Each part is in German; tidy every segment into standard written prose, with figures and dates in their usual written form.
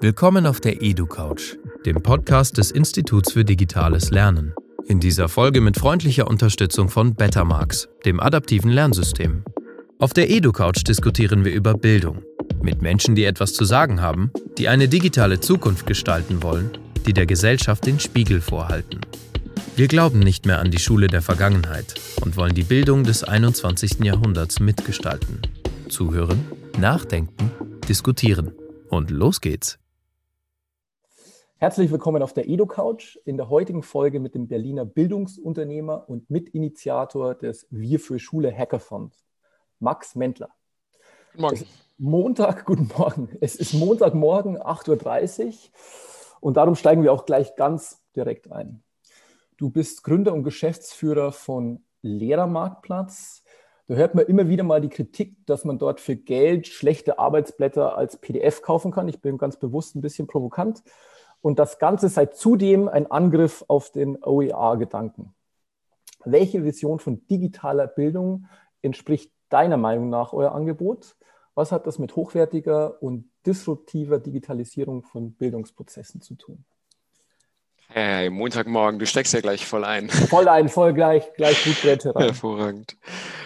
Willkommen auf der EduCouch, dem Podcast des Instituts für digitales Lernen. In dieser Folge mit freundlicher Unterstützung von Bettermarks, dem adaptiven Lernsystem. Auf der EduCouch diskutieren wir über Bildung. Mit Menschen, die etwas zu sagen haben, die eine digitale Zukunft gestalten wollen, die der Gesellschaft den Spiegel vorhalten. Wir glauben nicht mehr an die Schule der Vergangenheit und wollen die Bildung des 21. Jahrhunderts mitgestalten. Zuhören, nachdenken, diskutieren. Und los geht's! Herzlich willkommen auf der EduCouch, in der heutigen Folge mit dem Berliner Bildungsunternehmer und Mitinitiator des Wir für Schule Hackathons, Max Mentler. Guten Morgen. Guten Morgen. Es ist Montagmorgen, 8:30 Uhr und darum steigen wir auch gleich ganz direkt ein. Du bist Gründer und Geschäftsführer von Lehrermarktplatz. Da hört man immer wieder mal die Kritik, dass man dort für Geld schlechte Arbeitsblätter als PDF kaufen kann. Ich bin ganz bewusst ein bisschen provokant. Und das Ganze sei zudem ein Angriff auf den OER-Gedanken. Welche Vision von digitaler Bildung entspricht deiner Meinung nach euer Angebot? Was hat das mit hochwertiger und disruptiver Digitalisierung von Bildungsprozessen zu tun? Hey, Montagmorgen, du steckst ja gleich voll ein. Voll gleich gut Grätsche rein. Hervorragend.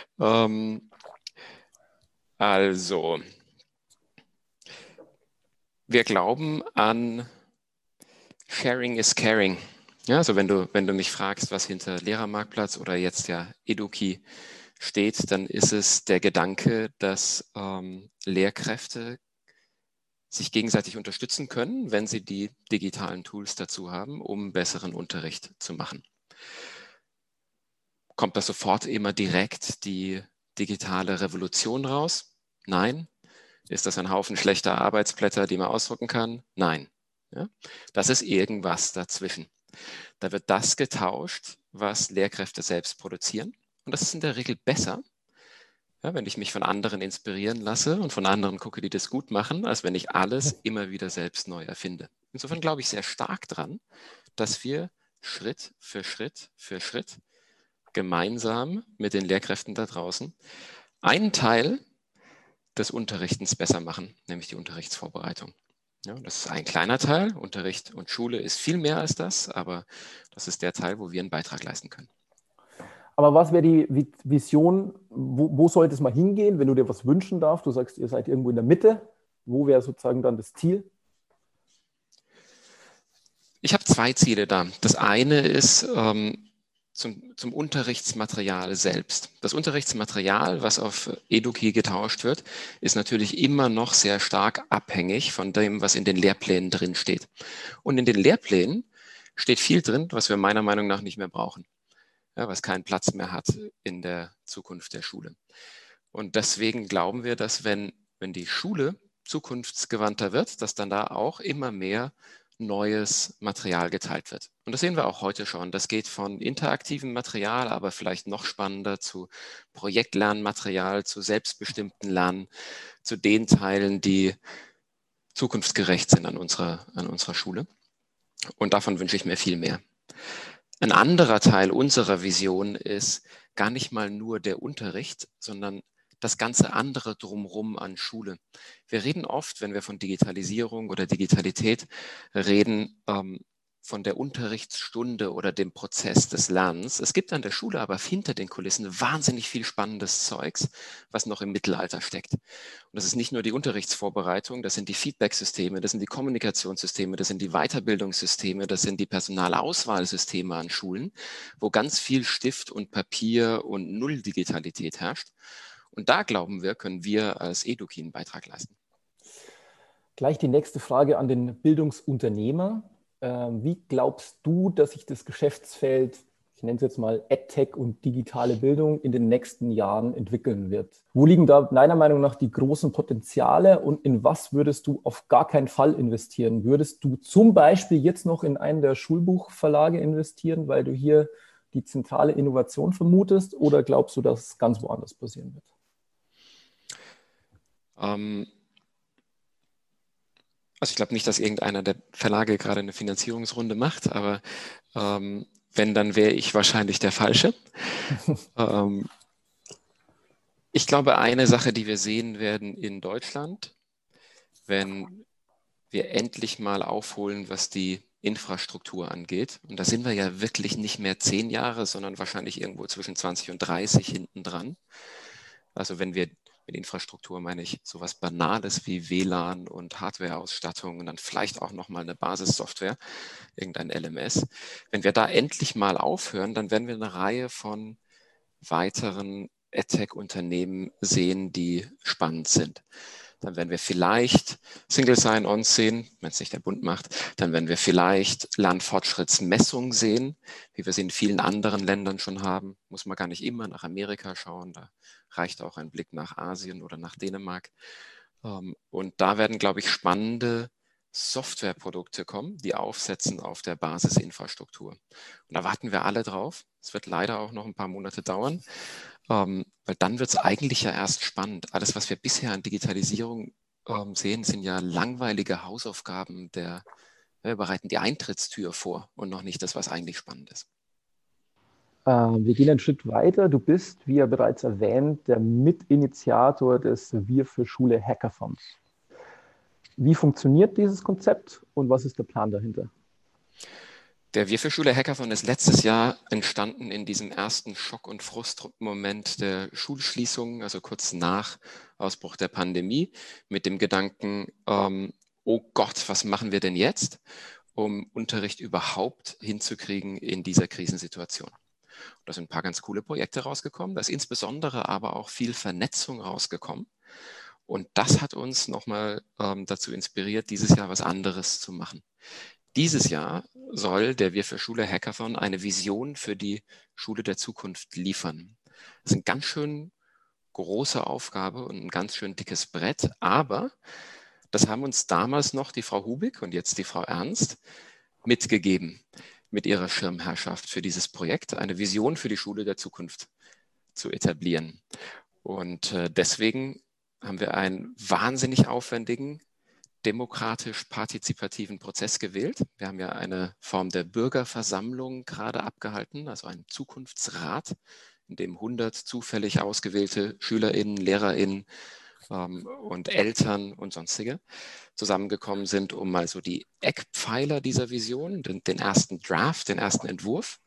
Also, wir glauben an Sharing is Caring. Ja, also wenn du mich fragst, was hinter Lehrermarktplatz oder jetzt ja Eduki steht, dann ist es der Gedanke, dass Lehrkräfte sich gegenseitig unterstützen können, wenn sie die digitalen Tools dazu haben, um besseren Unterricht zu machen. Kommt da sofort immer direkt die digitale Revolution raus? Nein. Ist das ein Haufen schlechter Arbeitsblätter, die man ausdrucken kann? Nein. Ja? Das ist irgendwas dazwischen. Da wird das getauscht, was Lehrkräfte selbst produzieren. Und das ist in der Regel besser, ja, wenn ich mich von anderen inspirieren lasse und von anderen gucke, die das gut machen, als wenn ich alles immer wieder selbst neu erfinde. Insofern glaube ich sehr stark dran, dass wir Schritt für Schritt gemeinsam mit den Lehrkräften da draußen einen Teil des Unterrichtens besser machen, nämlich die Unterrichtsvorbereitung. Ja, das ist ein kleiner Teil. Unterricht und Schule ist viel mehr als das, aber das ist der Teil, wo wir einen Beitrag leisten können. Aber was wäre die Vision, wo sollte es mal hingehen, wenn du dir was wünschen darfst? Du sagst, ihr seid irgendwo in der Mitte. Wo wäre sozusagen dann das Ziel? Ich habe zwei Ziele da. Das eine ist zum Unterrichtsmaterial selbst. Das Unterrichtsmaterial, was auf Eduki getauscht wird, ist natürlich immer noch sehr stark abhängig von dem, was in den Lehrplänen drin steht. Und in den Lehrplänen steht viel drin, was wir meiner Meinung nach nicht mehr brauchen. Ja, was keinen Platz mehr hat in der Zukunft der Schule. Und deswegen glauben wir, dass wenn die Schule zukunftsgewandter wird, dass dann da auch immer mehr neues Material geteilt wird. Und das sehen wir auch heute schon. Das geht von interaktivem Material, aber vielleicht noch spannender zu Projektlernmaterial, zu selbstbestimmten Lernen, zu den Teilen, die zukunftsgerecht sind an unserer Schule. Und davon wünsche ich mir viel mehr. Ein anderer Teil unserer Vision ist gar nicht mal nur der Unterricht, sondern das ganze andere drumherum an Schule. Wir reden oft, wenn wir von Digitalisierung oder Digitalität reden, von der Unterrichtsstunde oder dem Prozess des Lernens. Es gibt an der Schule aber hinter den Kulissen wahnsinnig viel spannendes Zeugs, was noch im Mittelalter steckt. Und das ist nicht nur die Unterrichtsvorbereitung, das sind die Feedback-Systeme, das sind die Kommunikationssysteme, das sind die Weiterbildungssysteme, das sind die Personalauswahlsysteme an Schulen, wo ganz viel Stift und Papier und Null Digitalität herrscht. Und da glauben wir, können wir als Eduki einen Beitrag leisten. Gleich die nächste Frage an den Bildungsunternehmer. Wie glaubst du, dass sich das Geschäftsfeld, ich nenne es jetzt mal EdTech und digitale Bildung, in den nächsten Jahren entwickeln wird? Wo liegen da deiner Meinung nach die großen Potenziale und in was würdest du auf gar keinen Fall investieren? Würdest du zum Beispiel jetzt noch in einen der Schulbuchverlage investieren, weil du hier die zentrale Innovation vermutest, oder glaubst du, dass es ganz woanders passieren wird? Also ich glaube nicht, dass irgendeiner der Verlage gerade eine Finanzierungsrunde macht, aber wenn, dann wäre ich wahrscheinlich der Falsche. Ich glaube, eine Sache, die wir sehen werden in Deutschland, wenn wir endlich mal aufholen, was die Infrastruktur angeht. Und da sind wir ja wirklich nicht mehr 10 Jahre, sondern wahrscheinlich irgendwo zwischen 20 und 30 hinten dran. Also wenn wir mit Infrastruktur meine ich sowas Banales wie WLAN und Hardwareausstattung und dann vielleicht auch nochmal eine Basissoftware, irgendein LMS. Wenn wir da endlich mal aufhören, dann werden wir eine Reihe von weiteren EdTech-Unternehmen sehen, die spannend sind. Dann werden wir vielleicht Single Sign-On sehen, wenn es nicht der Bund macht. Dann werden wir vielleicht Lernfortschrittsmessung sehen, wie wir sie in vielen anderen Ländern schon haben. Muss man gar nicht immer nach Amerika schauen. Da reicht auch ein Blick nach Asien oder nach Dänemark. Und da werden, glaube ich, spannende Softwareprodukte kommen, die aufsetzen auf der Basisinfrastruktur. Und da warten wir alle drauf. Es wird leider auch noch ein paar Monate dauern. Weil dann wird es eigentlich ja erst spannend. Alles, was wir bisher an Digitalisierung sehen, sind ja langweilige Hausaufgaben, wir bereiten die Eintrittstür vor und noch nicht das, was eigentlich spannend ist. Wir gehen einen Schritt weiter. Du bist, wie ja bereits erwähnt, der Mitinitiator des Wir für Schule Hackathons. Wie funktioniert dieses Konzept und was ist der Plan dahinter? Der Wir für Schule Hackathon ist letztes Jahr entstanden in diesem ersten Schock- und Frustmoment der Schulschließung, also kurz nach Ausbruch der Pandemie, mit dem Gedanken, oh Gott, was machen wir denn jetzt, um Unterricht überhaupt hinzukriegen in dieser Krisensituation. Da sind ein paar ganz coole Projekte rausgekommen, da ist insbesondere aber auch viel Vernetzung rausgekommen. Und das hat uns nochmal dazu inspiriert, dieses Jahr was anderes zu machen. Dieses Jahr soll der Wir für Schule Hackathon eine Vision für die Schule der Zukunft liefern. Das ist eine ganz schön große Aufgabe und ein ganz schön dickes Brett, aber das haben uns damals noch die Frau Hubig und jetzt die Frau Ernst mitgegeben mit ihrer Schirmherrschaft für dieses Projekt, eine Vision für die Schule der Zukunft zu etablieren. Und deswegen haben wir einen wahnsinnig aufwendigen, demokratisch-partizipativen Prozess gewählt. Wir haben ja eine Form der Bürgerversammlung gerade abgehalten, also einen Zukunftsrat, in dem 100 zufällig ausgewählte SchülerInnen, LehrerInnen und Eltern und sonstige zusammengekommen sind, um mal so die Eckpfeiler dieser Vision, den ersten Draft, den ersten Entwurf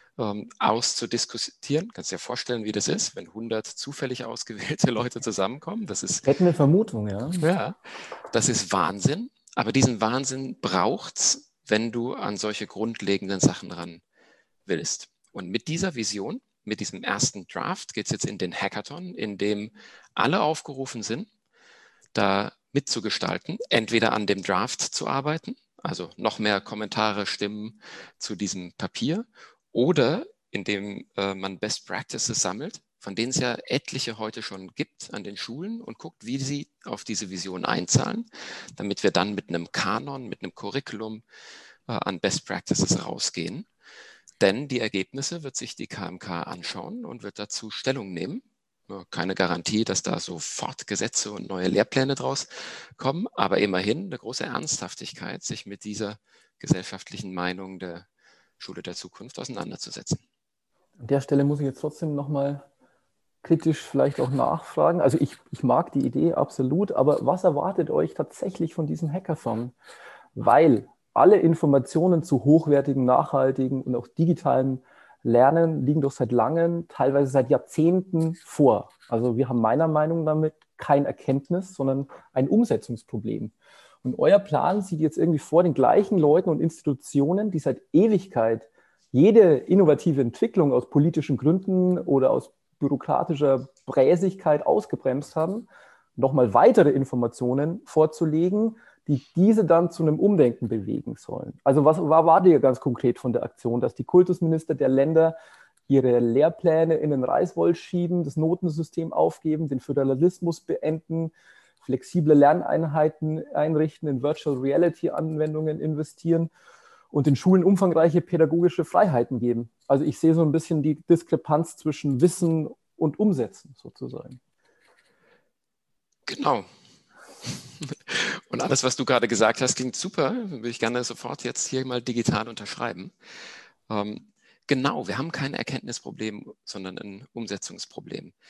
auszudiskutieren. Kannst dir vorstellen, wie das ist, wenn 100 zufällig ausgewählte Leute zusammenkommen. Das ist Hätte eine Vermutung, ja. Ja, das ist Wahnsinn. Aber diesen Wahnsinn braucht's, wenn du an solche grundlegenden Sachen ran willst. Und mit dieser Vision, mit diesem ersten Draft, geht es jetzt in den Hackathon, in dem alle aufgerufen sind, da mitzugestalten, entweder an dem Draft zu arbeiten, also noch mehr Kommentare, Stimmen zu diesem Papier, oder indem man Best Practices sammelt, von denen es ja etliche heute schon gibt an den Schulen und guckt, wie sie auf diese Vision einzahlen, damit wir dann mit einem Kanon, mit einem Curriculum an Best Practices rausgehen. Denn die Ergebnisse wird sich die KMK anschauen und wird dazu Stellung nehmen. Keine Garantie, dass da sofort Gesetze und neue Lehrpläne draus kommen, aber immerhin eine große Ernsthaftigkeit, sich mit dieser gesellschaftlichen Meinung der Schule der Zukunft auseinanderzusetzen. An der Stelle muss ich jetzt trotzdem nochmal kritisch vielleicht auch nachfragen. Also ich mag die Idee absolut, aber was erwartet euch tatsächlich von diesem Hackathon? Weil alle Informationen zu hochwertigen, nachhaltigen und auch digitalen Lernen liegen doch seit langem, teilweise seit Jahrzehnten vor. Also wir haben meiner Meinung nach damit kein Erkenntnis, sondern ein Umsetzungsproblem. Und euer Plan sieht jetzt irgendwie vor, den gleichen Leuten und Institutionen, die seit Ewigkeit jede innovative Entwicklung aus politischen Gründen oder aus bürokratischer Bräsigkeit ausgebremst haben, nochmal weitere Informationen vorzulegen, die diese dann zu einem Umdenken bewegen sollen. Also was war dir ganz konkret von der Aktion, dass die Kultusminister der Länder ihre Lehrpläne in den Reißwolf schieben, das Notensystem aufgeben, den Föderalismus beenden, flexible Lerneinheiten einrichten, in Virtual Reality Anwendungen investieren und den Schulen umfangreiche pädagogische Freiheiten geben. Also ich sehe so ein bisschen die Diskrepanz zwischen Wissen und Umsetzen sozusagen. Genau. Und alles, was du gerade gesagt hast, klingt super. Würde ich gerne sofort jetzt hier mal digital unterschreiben. Genau, wir haben kein Erkenntnisproblem, sondern ein Umsetzungsproblem.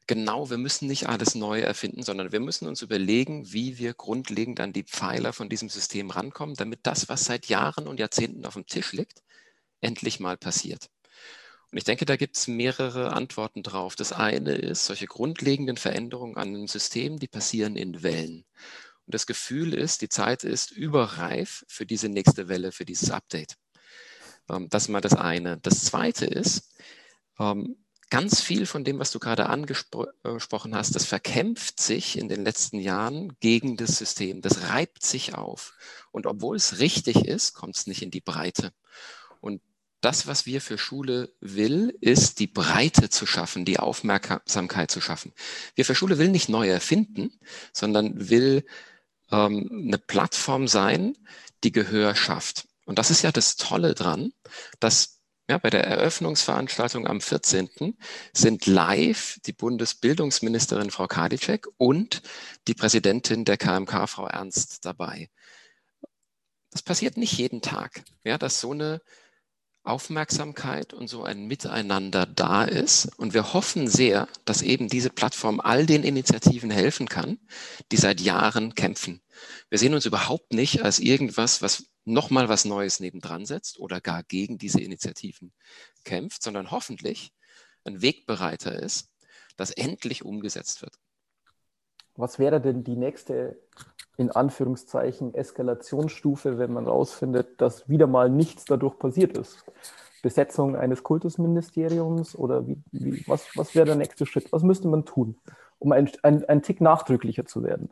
genau, wir müssen nicht alles neu erfinden, sondern wir müssen uns überlegen, wie wir grundlegend an die Pfeiler von diesem System rankommen, damit das, was seit Jahren und Jahrzehnten auf dem Tisch liegt, endlich mal passiert. Und ich denke, da gibt es mehrere Antworten drauf. Das eine ist, solche grundlegenden Veränderungen an einem System, die passieren in Wellen. Und das Gefühl ist, die Zeit ist überreif für diese nächste Welle, für dieses Update. Das ist mal das eine. Das zweite ist, ganz viel von dem, was du gerade angesprochen hast, das verkämpft sich in den letzten Jahren gegen das System. Das reibt sich auf. Und obwohl es richtig ist, kommt es nicht in die Breite. Und das, was wir für Schule will, ist die Breite zu schaffen, die Aufmerksamkeit zu schaffen. Wir für Schule will nicht neu erfinden, sondern will eine Plattform sein, die Gehör schafft. Und das ist ja das Tolle dran, dass bei der Eröffnungsveranstaltung am 14. sind live die Bundesbildungsministerin Frau Karliczek und die Präsidentin der KMK, Frau Ernst, dabei. Das passiert nicht jeden Tag, dass so eine Aufmerksamkeit und so ein Miteinander da ist. Und wir hoffen sehr, dass eben diese Plattform all den Initiativen helfen kann, die seit Jahren kämpfen. Wir sehen uns überhaupt nicht als irgendwas, was nochmal was Neues nebendran setzt oder gar gegen diese Initiativen kämpft, sondern hoffentlich ein Wegbereiter ist, dass endlich umgesetzt wird. Was wäre denn die nächste, in Anführungszeichen, Eskalationsstufe, wenn man rausfindet, dass wieder mal nichts dadurch passiert ist? Besetzung eines Kultusministeriums oder was wäre der nächste Schritt? Was müsste man tun, um ein Tick nachdrücklicher zu werden?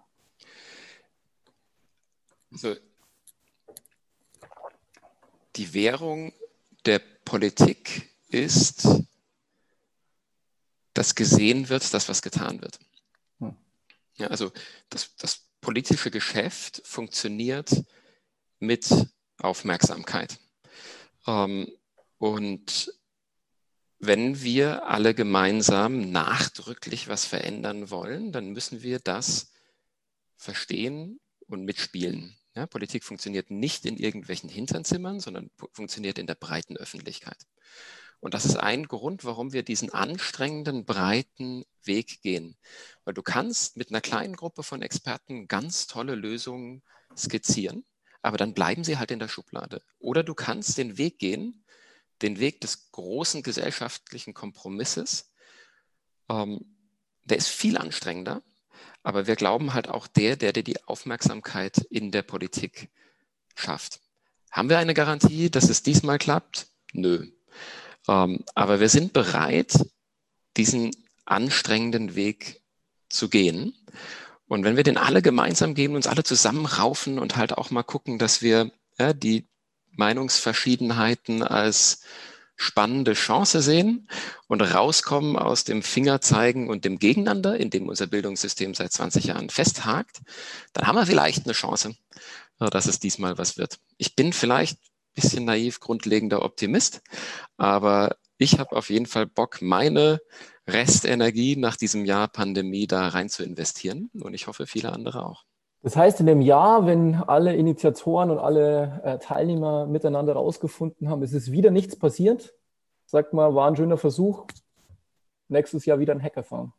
Also, die Währung der Politik ist, dass gesehen wird, dass was getan wird. Ja, also das politische Geschäft funktioniert mit Aufmerksamkeit. Und wenn wir alle gemeinsam nachdrücklich was verändern wollen, dann müssen wir das verstehen und mitspielen. Ja, Politik funktioniert nicht in irgendwelchen Hinterzimmern, sondern funktioniert in der breiten Öffentlichkeit. Und das ist ein Grund, warum wir diesen anstrengenden, breiten Weg gehen. Weil du kannst mit einer kleinen Gruppe von Experten ganz tolle Lösungen skizzieren, aber dann bleiben sie halt in der Schublade. Oder du kannst den Weg gehen, den Weg des großen gesellschaftlichen Kompromisses. Der ist viel anstrengender, aber wir glauben halt auch der die Aufmerksamkeit in der Politik schafft. Haben wir eine Garantie, dass es diesmal klappt? Nö. Aber wir sind bereit, diesen anstrengenden Weg zu gehen. Und wenn wir den alle gemeinsam gehen, uns alle zusammenraufen und halt auch mal gucken, dass wir die Meinungsverschiedenheiten als spannende Chance sehen und rauskommen aus dem Fingerzeigen und dem Gegeneinander, in dem unser Bildungssystem seit 20 Jahren festhakt, dann haben wir vielleicht eine Chance, dass es diesmal was wird. Ich bin vielleicht ein bisschen naiv, grundlegender Optimist, aber ich habe auf jeden Fall Bock, meine Restenergie nach diesem Jahr Pandemie da rein zu investieren und ich hoffe, viele andere auch. Das heißt, in dem Jahr, wenn alle Initiatoren und alle Teilnehmer miteinander rausgefunden haben, es ist wieder nichts passiert, sagt mal, war ein schöner Versuch, nächstes Jahr wieder ein Hackathon.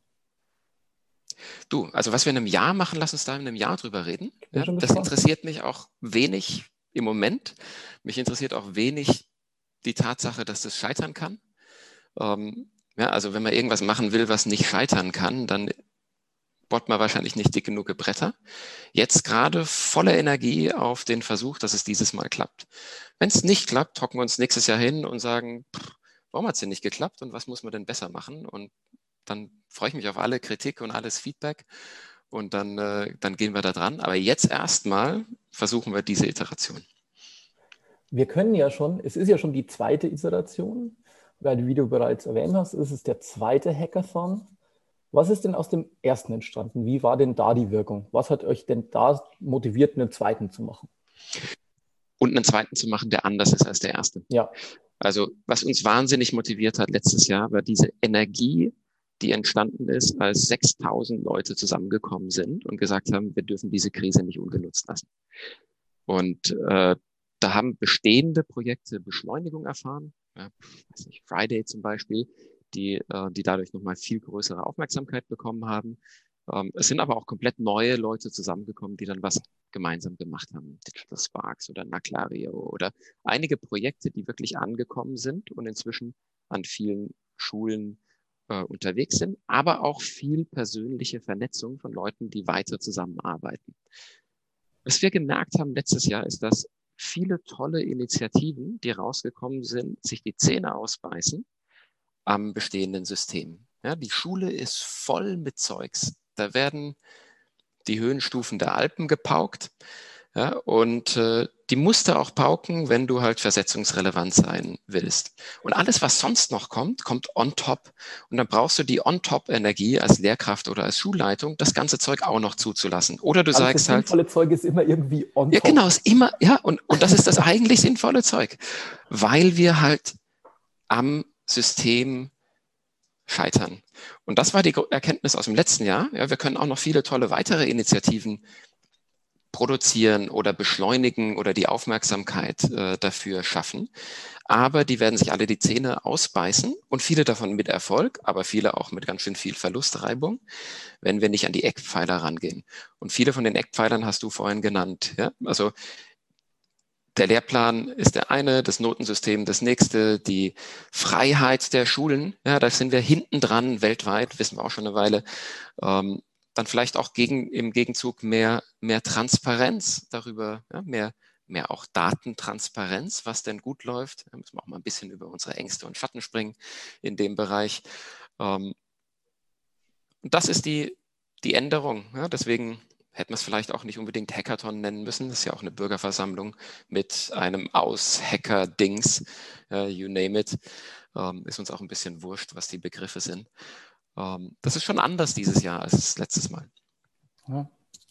Du, also was wir in einem Jahr machen, lass uns da in einem Jahr drüber reden. Ja, das interessiert mich auch wenig im Moment. Mich interessiert auch wenig die Tatsache, dass das scheitern kann. Also wenn man irgendwas machen will, was nicht scheitern kann, dann bohrt man wahrscheinlich nicht dick genug Bretter. Jetzt gerade volle Energie auf den Versuch, dass es dieses Mal klappt. Wenn es nicht klappt, hocken wir uns nächstes Jahr hin und sagen, warum hat es denn nicht geklappt und was muss man denn besser machen? Und dann freue ich mich auf alle Kritik und alles Feedback und dann gehen wir da dran. Aber jetzt erstmal versuchen wir diese Iteration. Wir können ja schon, es ist ja schon die zweite Iteration, weil wie du bereits erwähnt hast, ist es der zweite Hackathon. Was ist denn aus dem ersten entstanden? Wie war denn da die Wirkung? Was hat euch denn da motiviert, einen zweiten zu machen? Und einen zweiten zu machen, der anders ist als der erste. Ja. Also was uns wahnsinnig motiviert hat letztes Jahr, war diese Energie, die entstanden ist, als 6.000 Leute zusammengekommen sind und gesagt haben, wir dürfen diese Krise nicht ungenutzt lassen. Und da haben bestehende Projekte Beschleunigung erfahren. Friday zum Beispiel, die dadurch nochmal viel größere Aufmerksamkeit bekommen haben. Es sind aber auch komplett neue Leute zusammengekommen, die dann was gemeinsam gemacht haben. Digital Sparks oder Naclario oder einige Projekte, die wirklich angekommen sind und inzwischen an vielen Schulen unterwegs sind, aber auch viel persönliche Vernetzung von Leuten, die weiter zusammenarbeiten. Was wir gemerkt haben letztes Jahr ist, dass viele tolle Initiativen, die rausgekommen sind, sich die Zähne ausbeißen am bestehenden System. Ja, die Schule ist voll mit Zeugs. Da werden die Höhenstufen der Alpen gepaukt. Ja, und die musst du auch pauken, wenn du halt versetzungsrelevant sein willst. Und alles, was sonst noch kommt, kommt on top. Und dann brauchst du die on-top-Energie als Lehrkraft oder als Schulleitung, das ganze Zeug auch noch zuzulassen. Oder du sagst halt... Das sinnvolle Zeug ist immer irgendwie on top. Ja, genau, ist immer, ja, und das ist das eigentlich sinnvolle Zeug. Weil wir halt am System scheitern. Und das war die Erkenntnis aus dem letzten Jahr. Ja, wir können auch noch viele tolle weitere Initiativen produzieren oder beschleunigen oder die Aufmerksamkeit dafür schaffen. Aber die werden sich alle die Zähne ausbeißen und viele davon mit Erfolg, aber viele auch mit ganz schön viel Verlustreibung, wenn wir nicht an die Eckpfeiler rangehen. Und viele von den Eckpfeilern hast du vorhin genannt. Ja? Also der Lehrplan ist der eine, das Notensystem das nächste, die Freiheit der Schulen, ja, da sind wir hinten dran weltweit, wissen wir auch schon eine Weile. Dann vielleicht auch im Gegenzug mehr Transparenz darüber, ja, mehr auch Datentransparenz, was denn gut läuft. Da müssen wir auch mal ein bisschen über unsere Ängste und Schatten springen in dem Bereich. Und das ist die Änderung. Ja, deswegen hätten wir es vielleicht auch nicht unbedingt Hackathon nennen müssen. Das ist ja auch eine Bürgerversammlung mit einem Aus-Hacker-Dings, you name it. Ist uns auch ein bisschen wurscht, was die Begriffe sind. Das ist schon anders dieses Jahr als letztes Mal. Ja.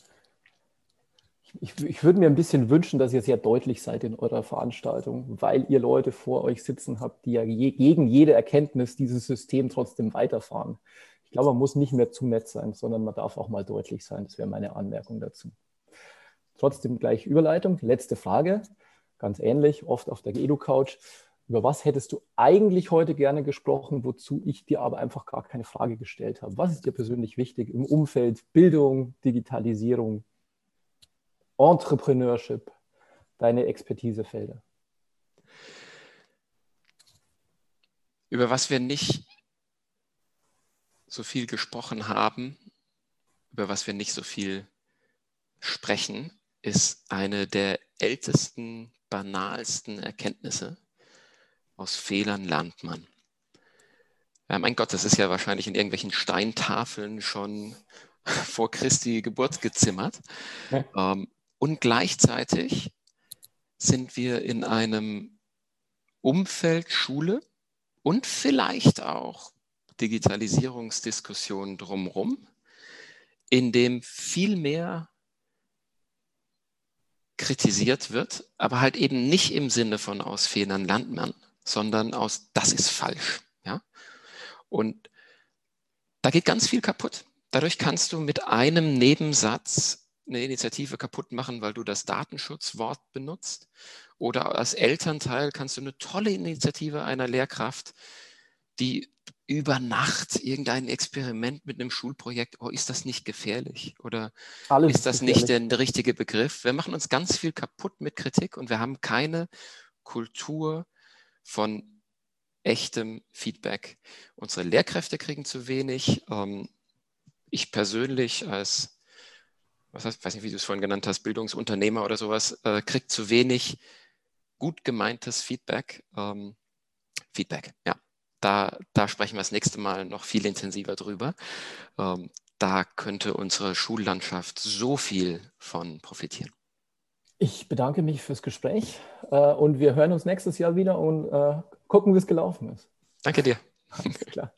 Ich würde mir ein bisschen wünschen, dass ihr sehr deutlich seid in eurer Veranstaltung, weil ihr Leute vor euch sitzen habt, die ja gegen jede Erkenntnis dieses System trotzdem weiterfahren. Ich glaube, man muss nicht mehr zu nett sein, sondern man darf auch mal deutlich sein. Das wäre meine Anmerkung dazu. Trotzdem gleich Überleitung. Letzte Frage, ganz ähnlich, oft auf der Edu-Couch. Über was hättest du eigentlich heute gerne gesprochen, wozu ich dir aber einfach gar keine Frage gestellt habe? Was ist dir persönlich wichtig im Umfeld Bildung, Digitalisierung, Entrepreneurship, deine Expertisefelder? Über was wir nicht so viel gesprochen haben, über was wir nicht so viel sprechen, ist eine der ältesten, banalsten Erkenntnisse. Aus Fehlern lernt man. Ja, mein Gott, das ist ja wahrscheinlich in irgendwelchen Steintafeln schon vor Christi Geburt gezimmert. Ja. Und gleichzeitig sind wir in einem Umfeld Schule und vielleicht auch Digitalisierungsdiskussionen drumherum, in dem viel mehr kritisiert wird, aber halt eben nicht im Sinne von aus Fehlern lernt man, sondern aus das ist falsch. Ja? Und da geht ganz viel kaputt. Dadurch kannst du mit einem Nebensatz eine Initiative kaputt machen, weil du das Datenschutzwort benutzt. Oder als Elternteil kannst du eine tolle Initiative einer Lehrkraft, die über Nacht irgendein Experiment mit einem Schulprojekt, oh, ist das nicht gefährlich? Oder alles ist das gefährlich. Nicht der richtige Begriff? Wir machen uns ganz viel kaputt mit Kritik und wir haben keine Kultur von echtem Feedback. Unsere Lehrkräfte kriegen zu wenig. Ich persönlich als, weiß nicht, wie du es vorhin genannt hast, Bildungsunternehmer oder sowas, kriege zu wenig gut gemeintes Feedback. Ja. Da sprechen wir das nächste Mal noch viel intensiver drüber. Da könnte unsere Schullandschaft so viel von profitieren. Ich bedanke mich fürs Gespräch und wir hören uns nächstes Jahr wieder und gucken, wie es gelaufen ist. Danke dir. Alles klar.